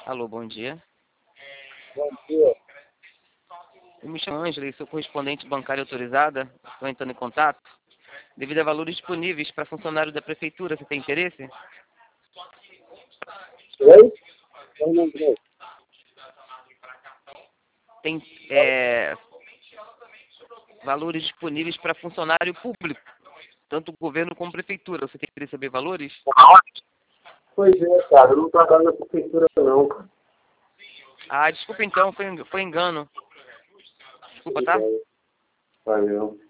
Alô, bom dia. Bom dia. Eu me chamo Ângela e sou correspondente bancária autorizada. Estou entrando em contato. Devido a valores disponíveis para funcionário da prefeitura, você tem interesse? Oi? Eu não sei. Tem valores disponíveis para funcionário público, tanto o governo como a prefeitura. Você tem interesse em saber valores? Pois é, cara. Eu não trabalho na prefeitura, não, cara. Ah, desculpa então, foi engano. Desculpa, tá? Valeu.